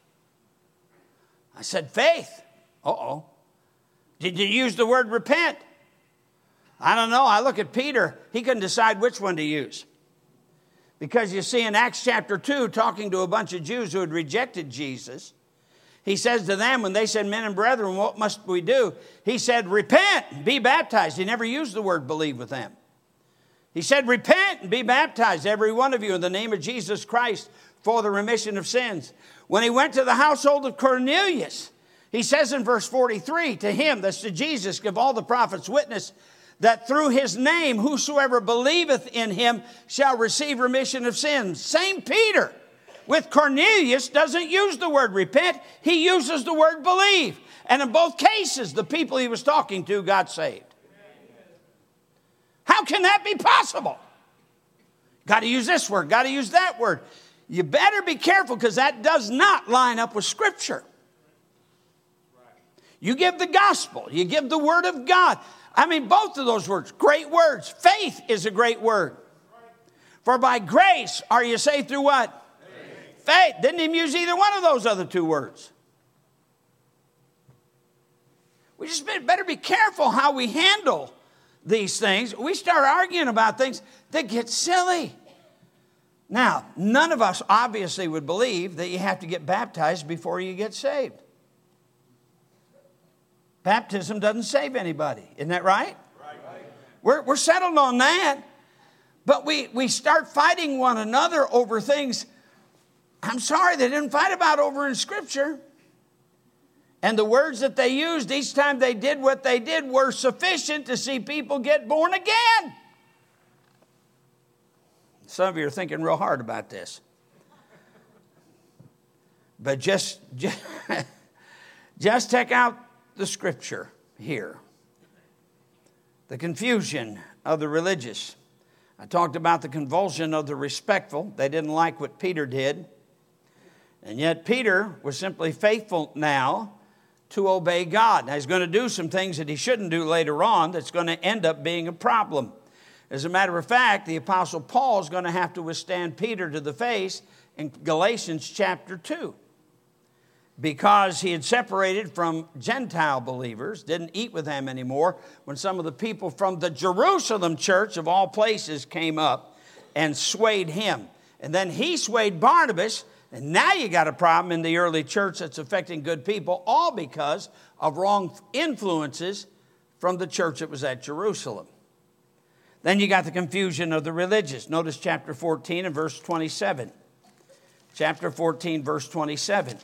I said faith. Uh-oh. Did you use the word repent? I don't know. I look at Peter. He couldn't decide which one to use. Because you see in Acts chapter 2, talking to a bunch of Jews who had rejected Jesus, he says to them, when they said, men and brethren, what must we do? He said, repent and be baptized. He never used the word believe with them. He said, repent and be baptized, every one of you, in the name of Jesus Christ for the remission of sins. When he went to the household of Cornelius, he says in verse 43, to him, that's to Jesus, give all the prophets witness, that through his name, whosoever believeth in him shall receive remission of sins. Same Peter with Cornelius doesn't use the word repent. He uses the word believe. And in both cases, the people he was talking to got saved. How can that be possible? Got to use this word, got to use that word. You better be careful, because that does not line up with Scripture. You give the gospel, you give the word of God. I mean, both of those words, great words. Faith is a great word. For by grace are you saved through what? Faith. Didn't even use either one of those other two words. We just better be careful how we handle these things. We start arguing about things that get silly. Now, none of us obviously would believe that you have to get baptized before you get saved. Baptism doesn't save anybody. Isn't that right? Right. We're settled on that. But we start fighting one another over things, I'm sorry, they didn't fight about over in Scripture. And the words that they used each time they did what they did were sufficient to see people get born again. Some of you are thinking real hard about this. But just check out the Scripture here. The confusion of the religious. I talked about the convulsion of the respectful. They didn't like what Peter did. And yet Peter was simply faithful now to obey God. Now he's going to do some things that he shouldn't do later on that's going to end up being a problem. As a matter of fact, the Apostle Paul is going to have to withstand Peter to the face in Galatians chapter 2. Because he had separated from Gentile believers, didn't eat with them anymore, when some of the people from the Jerusalem church of all places came up and swayed him. And then he swayed Barnabas, and now you got a problem in the early church that's affecting good people, all because of wrong influences from the church that was at Jerusalem. Then you got the confusion of the religious. Notice chapter 14 and verse 27. Chapter 14, verse 27.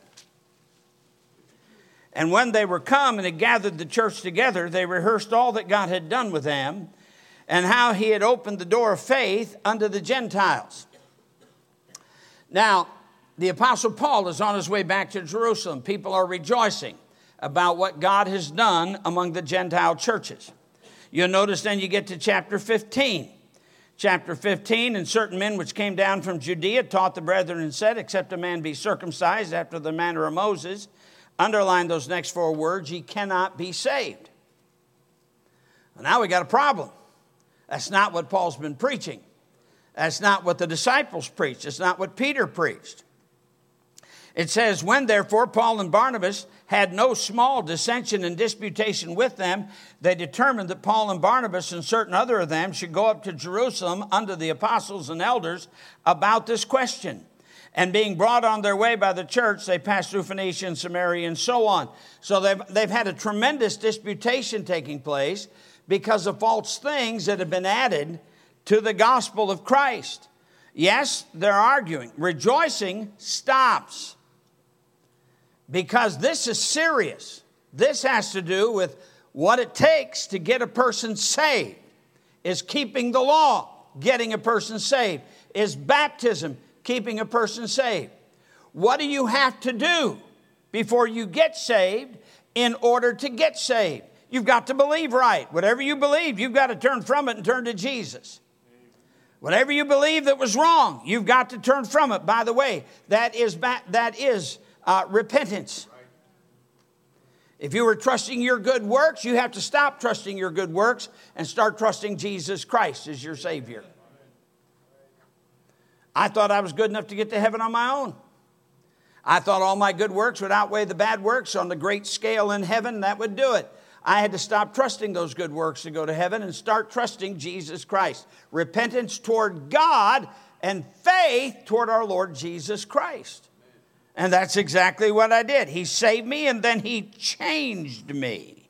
And when they were come and had gathered the church together, they rehearsed all that God had done with them, and how he had opened the door of faith unto the Gentiles. Now, the Apostle Paul is on his way back to Jerusalem. People are rejoicing about what God has done among the Gentile churches. You'll notice then you get to chapter 15. Chapter 15, and certain men which came down from Judea taught the brethren and said, except a man be circumcised after the manner of Moses, underline those next four words, ye cannot be saved. Well, now we got a problem. That's not what Paul's been preaching. That's not what the disciples preached. It's not what Peter preached. It says, when therefore Paul and Barnabas had no small dissension and disputation with them, they determined that Paul and Barnabas and certain other of them should go up to Jerusalem unto the apostles and elders about this question. And being brought on their way by the church, they passed through Phoenicia and Samaria and so on. So they've had a tremendous disputation taking place because of false things that have been added to the gospel of Christ. Yes, they're arguing. Rejoicing stops. Because this is serious. This has to do with what it takes to get a person saved. Is keeping the law getting a person saved? Is baptism keeping a person saved? What do you have to do before you get saved in order to get saved? You've got to believe right. Whatever you believe, you've got to turn from it and turn to Jesus. Whatever you believe that was wrong, you've got to turn from it. By the way, that is repentance. If you were trusting your good works, you have to stop trusting your good works and start trusting Jesus Christ as your Savior. I thought I was good enough to get to heaven on my own. I thought all my good works would outweigh the bad works on the great scale in heaven. That would do it. I had to stop trusting those good works to go to heaven and start trusting Jesus Christ. Repentance toward God and faith toward our Lord Jesus Christ. And that's exactly what I did. He saved me and then he changed me.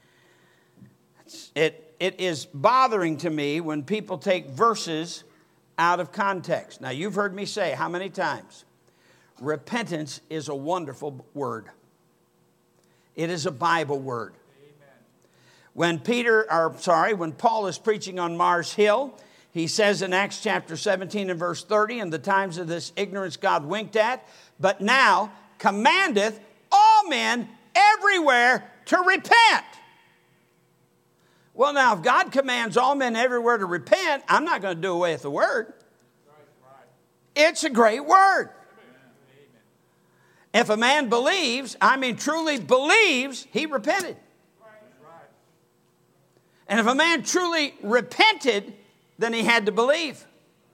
It is bothering to me when people take verses out of context. Now, you've heard me say how many times? Repentance is a wonderful word. It is a Bible word. When Paul is preaching on Mars Hill, he says in Acts chapter 17 and verse 30, in the times of this ignorance God winked at, but now commandeth all men everywhere to repent. Well, now, if God commands all men everywhere to repent, I'm not going to do away with the word. It's a great word. If a man believes, truly believes, he repented. And if a man truly repented, then he had to believe.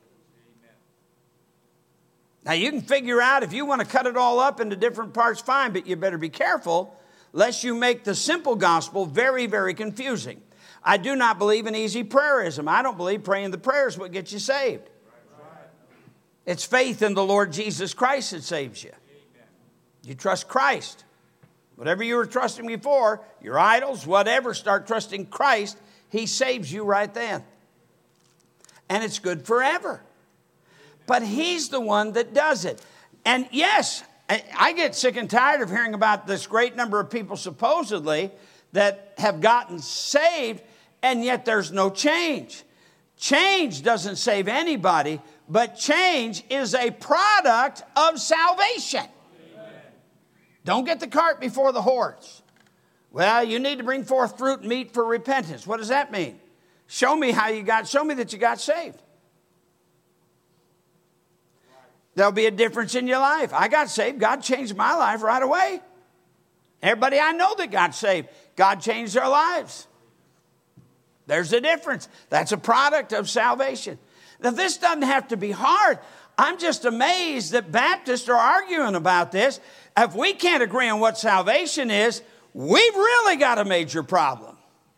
Now, you can figure out if you want to cut it all up into different parts, fine, but you better be careful lest you make the simple gospel very, very confusing. I do not believe in easy prayerism. I don't believe praying the prayers will get you saved. It's faith in the Lord Jesus Christ that saves you. You trust Christ. Whatever you were trusting before, your idols, whatever, start trusting Christ. He saves you right then. And it's good forever. But he's the one that does it. And yes, I get sick and tired of hearing about this great number of people supposedly that have gotten saved, and yet there's no change. Change doesn't save anybody, but change is a product of salvation. Don't get the cart before the horse. Well, you need to bring forth fruit and meat for repentance. What does that mean? Show me that you got saved. There'll be a difference in your life. I got saved. God changed my life right away. Everybody I know that got saved, God changed their lives. There's a difference. That's a product of salvation. Now, this doesn't have to be hard. I'm just amazed that Baptists are arguing about this. If we can't agree on what salvation is, we've really got a major problem.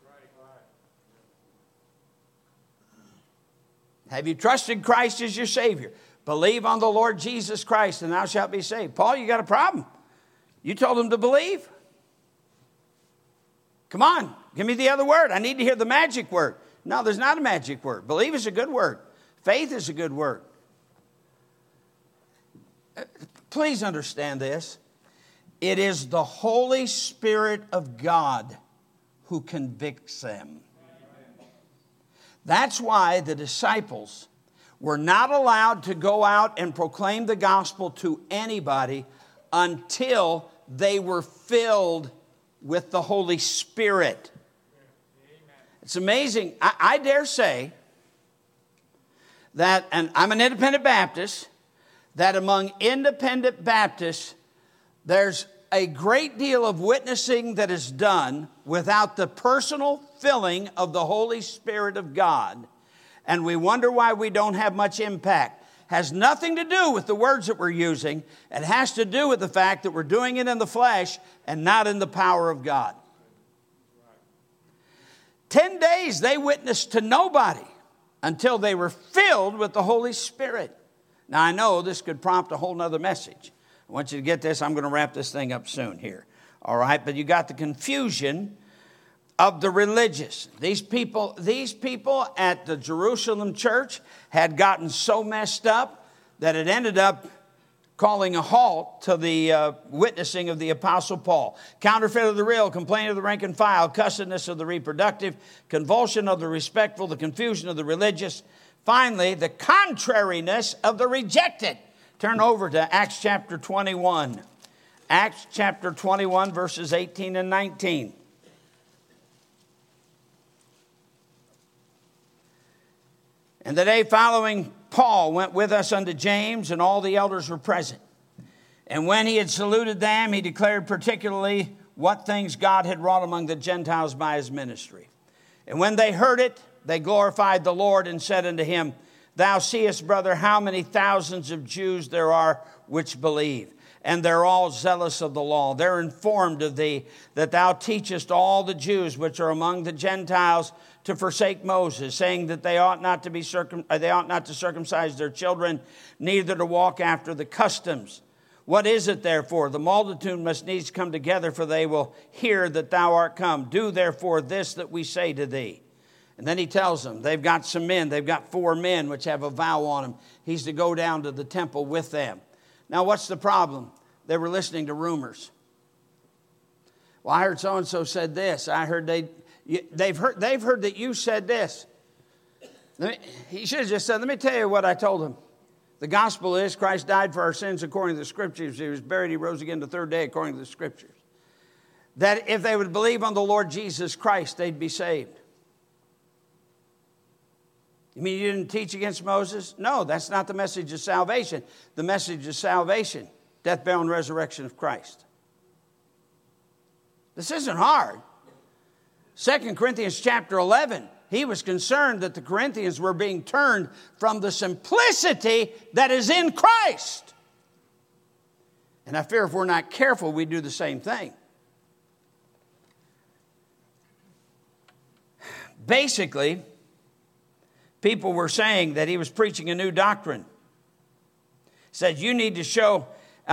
Have you trusted Christ as your Savior? Believe on the Lord Jesus Christ and thou shalt be saved. Paul, you got a problem. You told him to believe. Come on, give me the other word. I need to hear the magic word. No, there's not a magic word. Believe is a good word. Faith is a good word. Please understand this. It is the Holy Spirit of God who convicts them. That's why the disciples were not allowed to go out and proclaim the gospel to anybody until they were filled with the Holy Spirit. It's amazing. I dare say that, and I'm an independent Baptist, that among independent Baptists, there's a great deal of witnessing that is done without the personal filling of the Holy Spirit of God. and we wonder why we don't have much impact. Has nothing to do with the words that we're using. It has to do with the fact that we're doing it in the flesh and not in the power of God. 10 days they witnessed to nobody until they were filled with the Holy Spirit. Now I know this could prompt a whole nother message. I want you to get this. I'm going to wrap this thing up soon here. All right, but you got the confusion of the religious. These people at the Jerusalem church had gotten so messed up that it ended up calling a halt to the witnessing of the Apostle Paul. Counterfeit of the real, complaint of the rank and file, cussedness of the reproductive, convulsion of the respectful, the confusion of the religious. Finally, the contrariness of the rejected. Turn over to Acts chapter 21. Acts chapter 21, verses 18 and 19. And the day following, Paul went with us unto James, and all the elders were present. And when he had saluted them, he declared particularly what things God had wrought among the Gentiles by his ministry. And when they heard it, they glorified the Lord and said unto him, Thou seest, brother, how many thousands of Jews there are which believe, and they're all zealous of the law. They're informed of thee, that thou teachest all the Jews which are among the Gentiles to forsake Moses, saying that they ought not to circumcise their children, neither to walk after the customs. What is it therefore? The multitude must needs come together, for they will hear that thou art come. Do therefore this that we say to thee. And then he tells them, they've got some men, they've got 4 men which have a vow on them. He's to go down to the temple with them. Now what's the problem? They were listening to rumors. Well, I heard so-and-so said this. I heard they've heard that you said this. He should have just said, let me tell you what I told him. The gospel is Christ died for our sins according to the scriptures. He was buried, he rose again the 3rd day according to the scriptures. That if they would believe on the Lord Jesus Christ, they'd be saved. You mean you didn't teach against Moses? No, that's not the message of salvation. The message of salvation, death, burial, and resurrection of Christ. This isn't hard. 2 Corinthians chapter 11, he was concerned that the Corinthians were being turned from the simplicity that is in Christ. And I fear if we're not careful, we do the same thing. Basically, people were saying that he was preaching a new doctrine. He said, you need to show,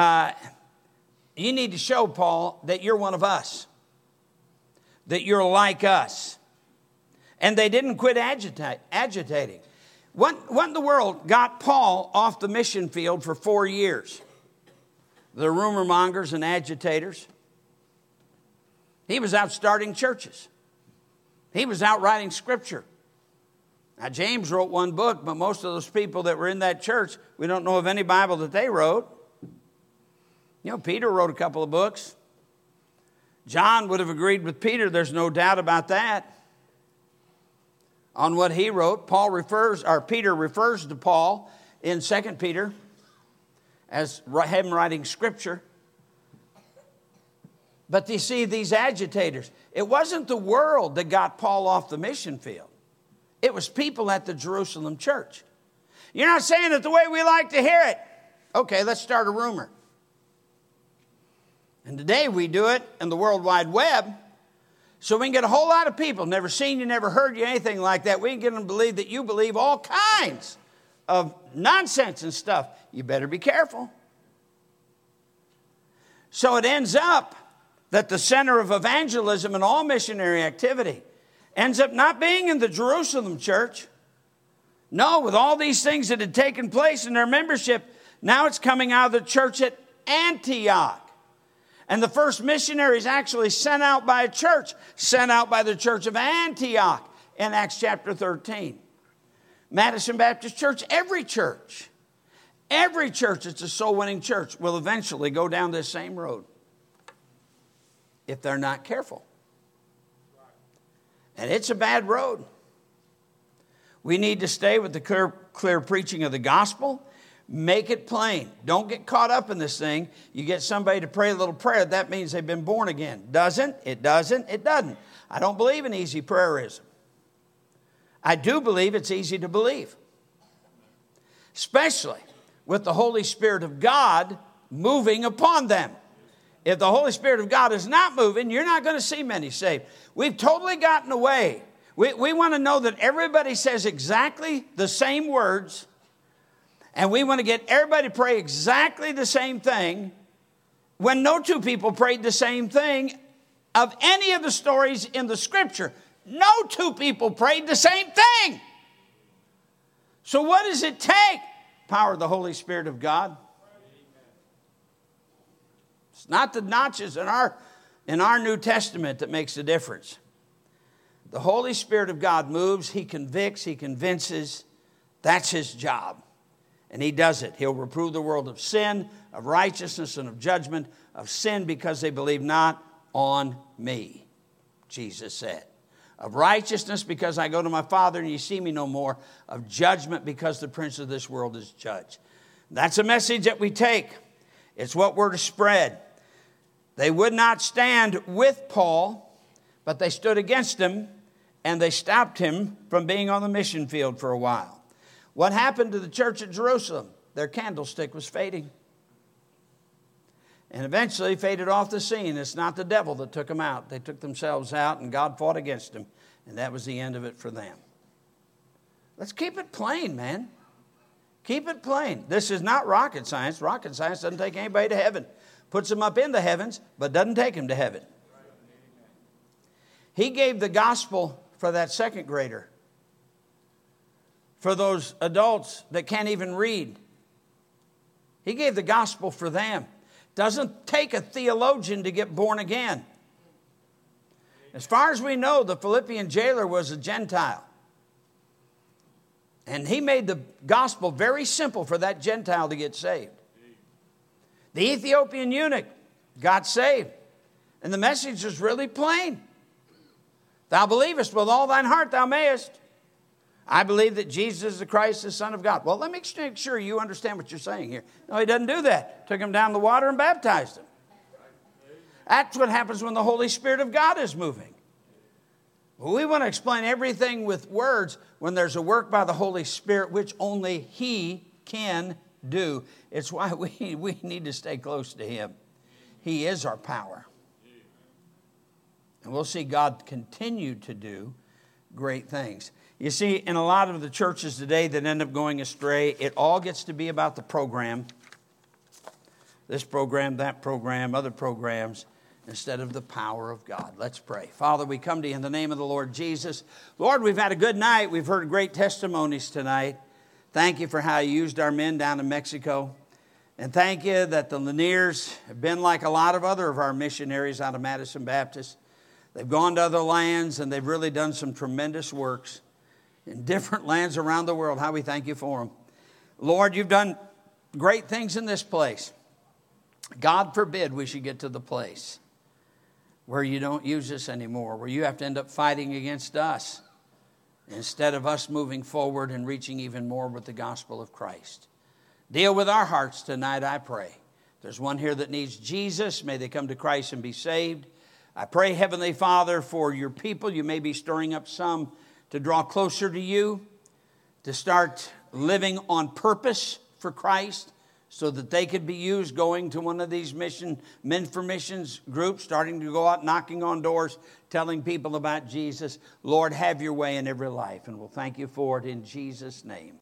Paul, that you're one of us, that you're like us. And they didn't quit agitating. What in the world got Paul off the mission field for 4 years? The rumor mongers and agitators. He was out starting churches. He was out writing scripture. Now, James wrote 1 book, but most of those people that were in that church, we don't know of any Bible that they wrote. You know, Peter wrote a couple of books. John would have agreed with Peter. There's no doubt about that. On what he wrote, Peter refers to Paul in 2 Peter as him writing scripture. But you see, these agitators, it wasn't the world that got Paul off the mission field. It was people at the Jerusalem church. You're not saying it the way we like to hear it. Okay, let's start a rumor. And today we do it in the World Wide Web. So we can get a whole lot of people, never seen you, never heard you, anything like that. We can get them to believe that you believe all kinds of nonsense and stuff. You better be careful. So it ends up that the center of evangelism and all missionary activity ends up not being in the Jerusalem church. No, with all these things that had taken place in their membership, now it's coming out of the church at Antioch. And the first missionaries actually sent out by a church, sent out by the church of Antioch in Acts chapter 13. Madison Baptist Church, every church that's a soul-winning church will eventually go down this same road if they're not careful. And it's a bad road. We need to stay with the clear preaching of the gospel. Make it plain. Don't get caught up in this thing. You get somebody to pray a little prayer, that means they've been born again. Doesn't. I don't believe in easy prayerism. I do believe it's easy to believe, especially with the Holy Spirit of God moving upon them. If the Holy Spirit of God is not moving, you're not going to see many saved. We've totally gotten away. We want to know that everybody says exactly the same words, and we want to get everybody to pray exactly the same thing, when no two people prayed the same thing of any of the stories in the Scripture. No two people prayed the same thing. So what does it take? Power of the Holy Spirit of God. It's not the notches in our New Testament that makes the difference. The Holy Spirit of God moves. He convicts. He convinces. That's his job. And he does it. He'll reprove the world of sin, of righteousness, and of judgment. Of sin because they believe not on me, Jesus said. Of righteousness because I go to my Father and you see me no more. Of judgment because the prince of this world is judged. That's a message that we take. It's what we're to spread. They would not stand with Paul, but they stood against him and they stopped him from being on the mission field for a while. What happened to the church at Jerusalem? Their candlestick was fading. And eventually faded off the scene. It's not the devil that took them out. They took themselves out and God fought against them. And that was the end of it for them. Let's keep it plain, man. Keep it plain. This is not rocket science. Rocket science doesn't take anybody to heaven. Puts them up in the heavens, but doesn't take them to heaven. He gave the gospel for that second grader. For those adults that can't even read. He gave the gospel for them. Doesn't take a theologian to get born again. As far as we know, the Philippian jailer was a Gentile. And he made the gospel very simple for that Gentile to get saved. The Ethiopian eunuch got saved. And the message is really plain. Thou believest with all thine heart thou mayest. I believe that Jesus is the Christ, the Son of God. Well, let me make sure you understand what you're saying here. No, he doesn't do that. Took him down the water and baptized him. That's what happens when the Holy Spirit of God is moving. Well, we want to explain everything with words when there's a work by the Holy Spirit, which only he can do. It's why we need to stay close to him. He is our power. And we'll see God continue to do great things. You see, in a lot of the churches today that end up going astray, it all gets to be about the program. This program, that program, other programs, instead of the power of God. Let's pray. Father, we come to you in the name of the Lord Jesus. Lord, we've had a good night. We've heard great testimonies tonight. Thank you for how you used our men down in Mexico. And thank you that the Laniers have been like a lot of other of our missionaries out of Madison Baptist. They've gone to other lands and they've really done some tremendous works in different lands around the world. How we thank you for them. Lord, you've done great things in this place. God forbid we should get to the place where you don't use us anymore, where you have to end up fighting against us instead of us moving forward and reaching even more with the gospel of Christ. Deal with our hearts tonight, I pray. If there's one here that needs Jesus, may they come to Christ and be saved. I pray, Heavenly Father, for your people. You may be stirring up some to draw closer to you, to start living on purpose for Christ so that they could be used going to one of these men for missions groups, starting to go out knocking on doors, telling people about Jesus. Lord, have your way in every life, and we'll thank you for it in Jesus' name.